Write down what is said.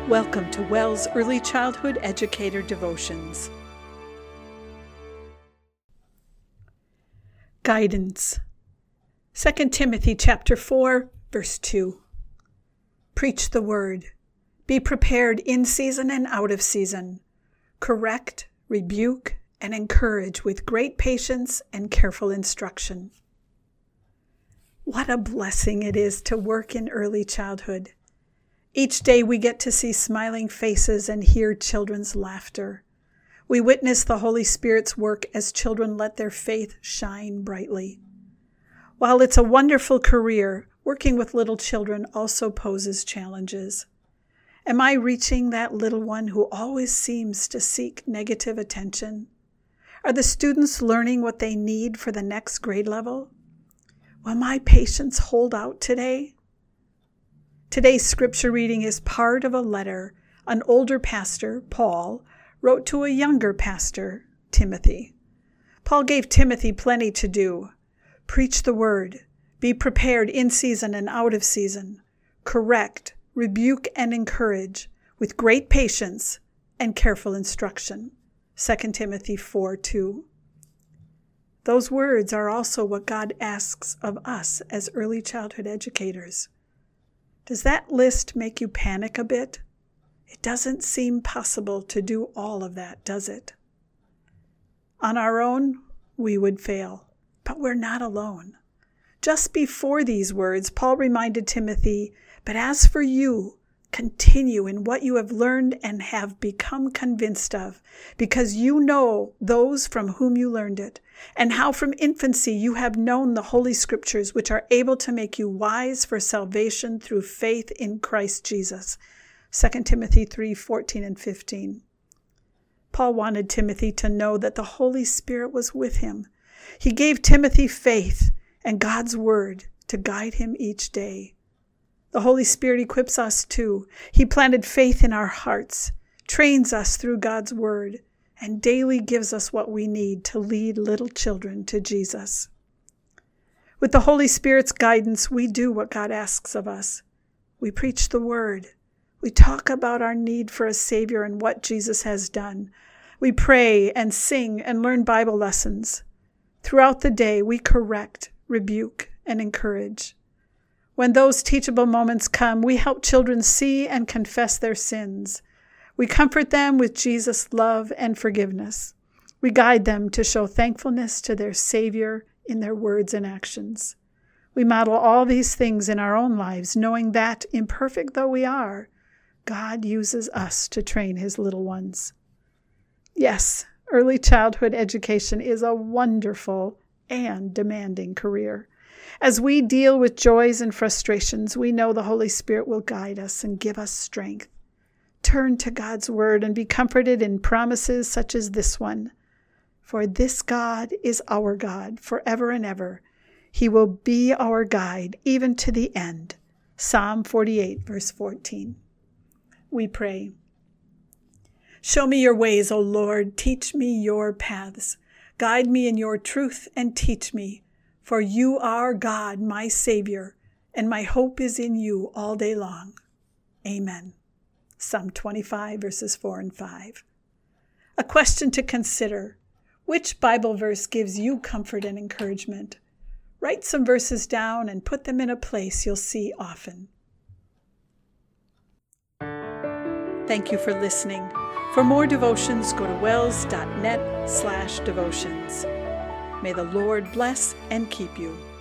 Welcome to WELS Early Childhood Educator Devotions. Guidance. 2 Timothy chapter 4, verse 2. Preach the word. Be prepared in season and out of season. Correct, rebuke, and encourage with great patience and careful instruction. What a blessing it is to work in early childhood. Each day we get to see smiling faces and hear children's laughter. We witness the Holy Spirit's work as children let their faith shine brightly. While it's a wonderful career, working with little children also poses challenges. Am I reaching that little one who always seems to seek negative attention? Are the students learning what they need for the next grade level? Will my patience hold out today? Today's scripture reading is part of a letter an older pastor, Paul, wrote to a younger pastor, Timothy. Paul gave Timothy plenty to do. Preach the word. Be prepared in season and out of season. Correct, rebuke, and encourage with great patience and careful instruction. 2 Timothy 4:2. Those words are also what God asks of us as early childhood educators. Does that list make you panic a bit? It doesn't seem possible to do all of that, does it? On our own, we would fail, but we're not alone. Just before these words, Paul reminded Timothy, "But as for you, continue in what you have learned and have become convinced of, because you know those from whom you learned it, and how from infancy you have known the Holy Scriptures, which are able to make you wise for salvation through faith in Christ Jesus." 2 Timothy 3:14 and 15. Paul wanted Timothy to know that the Holy Spirit was with him. He gave Timothy faith and God's word to guide him each day. The Holy Spirit equips us too. He planted faith in our hearts, trains us through God's word, and daily gives us what we need to lead little children to Jesus. With the Holy Spirit's guidance, we do what God asks of us. We preach the word. We talk about our need for a Savior and what Jesus has done. We pray and sing and learn Bible lessons. Throughout the day, we correct, rebuke, and encourage. When those teachable moments come, we help children see and confess their sins. We comfort them with Jesus' love and forgiveness. We guide them to show thankfulness to their Savior in their words and actions. We model all these things in our own lives, knowing that, imperfect though we are, God uses us to train His little ones. Yes, early childhood education is a wonderful and demanding career. As we deal with joys and frustrations, we know the Holy Spirit will guide us and give us strength. Turn to God's word and be comforted in promises such as this one. For this God is our God forever and ever. He will be our guide even to the end. Psalm 48, verse 14. We pray. Show me your ways, O Lord. Teach me your paths. Guide me in your truth and teach me. For you are God, my Savior, and my hope is in you all day long. Amen. Psalm 25, verses 4 and 5. A question to consider. Which Bible verse gives you comfort and encouragement? Write some verses down and put them in a place you'll see often. Thank you for listening. For more devotions, go to wels.net/devotions. May the Lord bless and keep you.